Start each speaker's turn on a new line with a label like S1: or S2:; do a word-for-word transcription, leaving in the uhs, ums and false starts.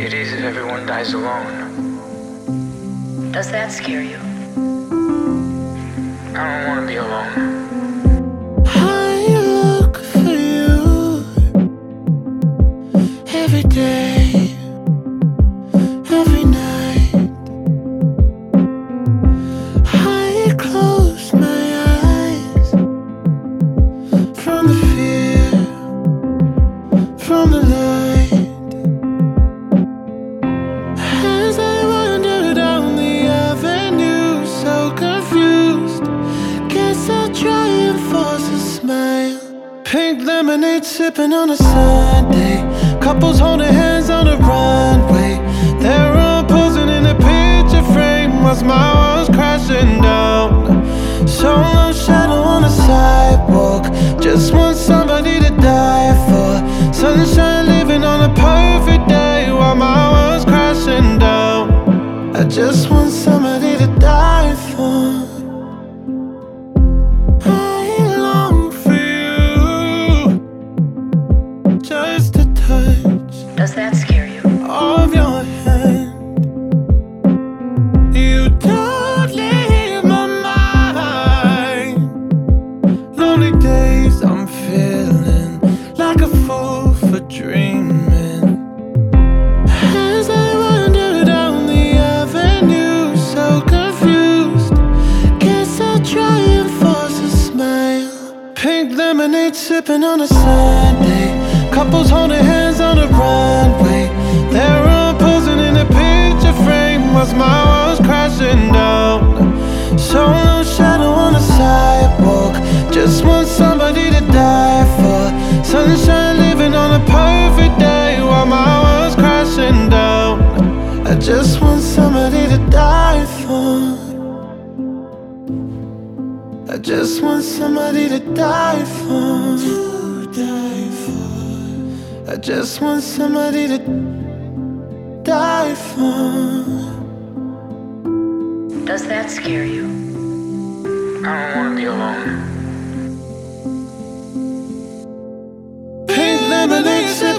S1: it is if everyone dies alone.
S2: Does that scare you?
S1: I don't want to be alone.
S3: I look for you every day, every night. I close my eyes from the fear, from the light. As I wander down the avenue, so confused, guess I'll try and force a smile. Pink lemonade sipping on a Sunday, couples holding hands on the runway. They're all posing in a picture frame whilst my world's crashing down. Solo shadow on the sidewalk, just want somebody to die for. Sunshine living on a perfect day while my world's crashing down. I just want somebody to die for. I long for you, just a touch
S2: Does that scare you?
S3: of your hand. You don't leave my mind. Lonely days I'm feeling like a fool for dreaming. As I wander down the avenue, so confused, guess I'll try and force a smile. Pink lemonade sipping on a Sunday, couples holding hands on the runway. They're all posing in a picture frame whilst my world's crashing down. Solo shadow on the sidewalk, just want somebody to die for. Sunshine living on a perfect day while my world's crashing down. I just want somebody to die for. I just want somebody to die for. To die for. I just want somebody to die for.
S2: Does that scare you?
S1: I don't want to be alone.
S3: Pink lemonade.